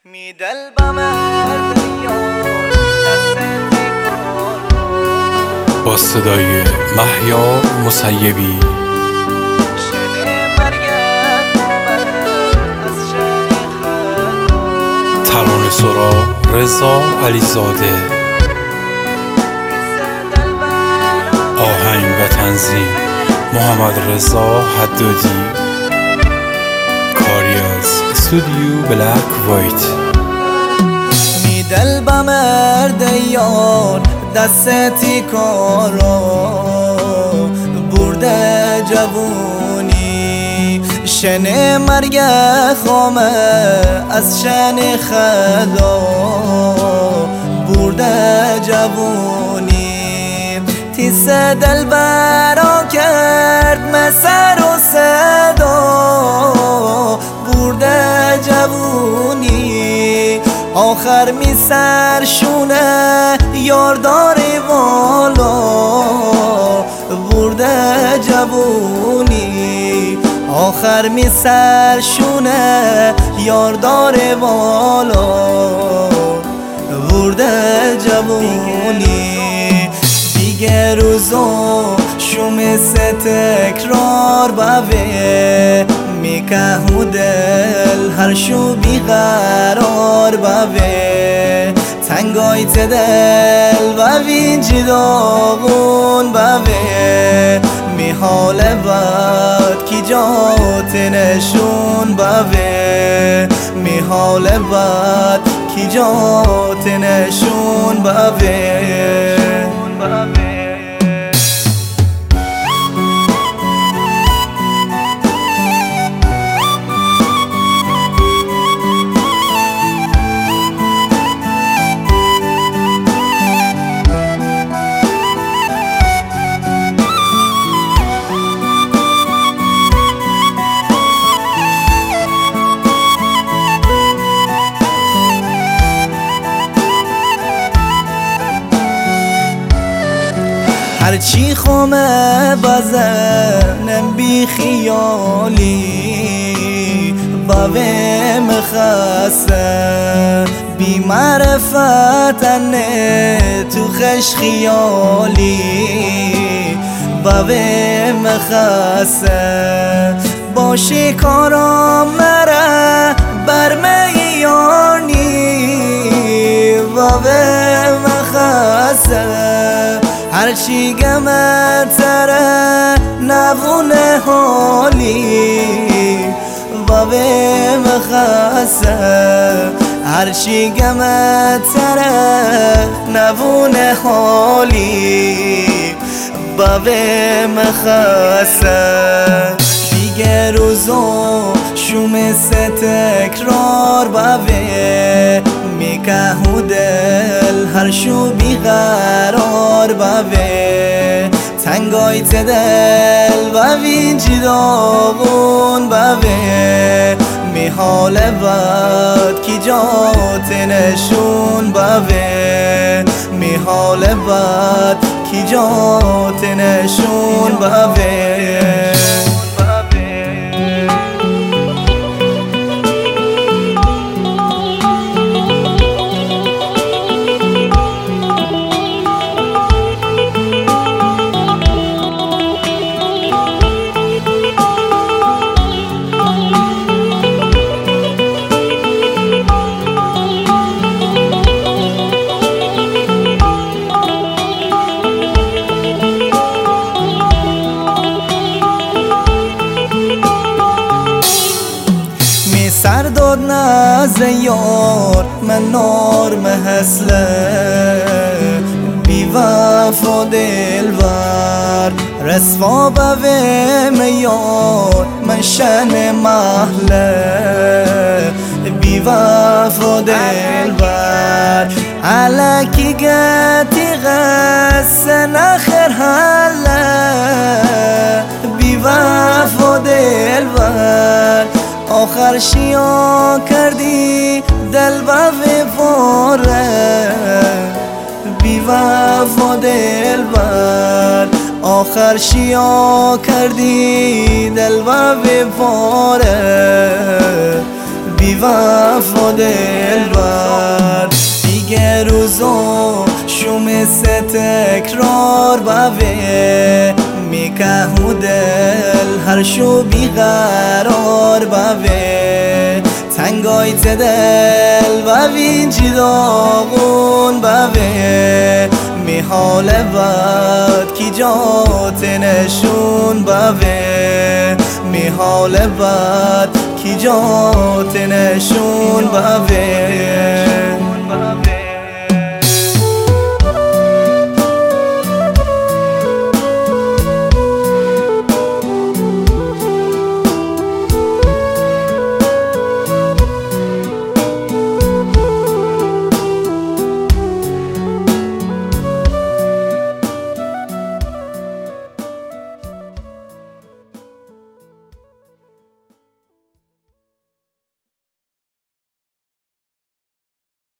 دل بمرد با صدای مهیار مسیبی ترانه سرا رضا علیزاده، آهنگ و تنظیم محمد رضا حدادی، کاری از استودیو بلک وایت. دل بمرد یار دستی کارو برده جوونی، شن مرگ خامه از شن خدا برده جوونی. تیس دل برا کرد مسر و صدا برده جوونی، آخر می سرشونه یارداری والا برده جوونی، آخر می سرشونه یارداری والا برده جوونی. دیگه روزو شوم تکرار باوه میکهو دل هر شو بیقرار باوه، تنگای دل و وینجی داغون باوه، می حال بد کی جات نشون باوه، می حال بد کی جات نشون باوه. هرچی خومه بزنم بی خیالی باوه مخسته بی معرفتنه تو خش خیالی باوه مخسته باشی کارام مره برمیانی باوه مخسته هرچی گمه تره نبونه حالی باوه مخسته، هرچی گمه تره نبونه حالی باوه مخسته. دیگه روزو شوم تکرار باوه میکهو دل هر شو بیقرار باوه، تنگای دل و وینجی داغون باوه، می حال بد کی جات نشون باوه، می حال بد کی جات نشون باوه. سر داد ناز یار من نرم حسله بی وفا دلبر رسوا بویم یار من شن محله بی وفا دلبر علکی گتی غصه نخیر حله بی وفا دلبر آخر شیا کردی دل با وفاره بی وفا دلبر، آخر شیا کردی دل با وفاره بی وفا دلبر دیگه روزو شوم سه تکرار باوه میکهو دل هر شو بیقرار باوه تنگای دل و وینجی داغون باوه می حال بد کی جات نشون باوه می حال بد کی جات نشون باوه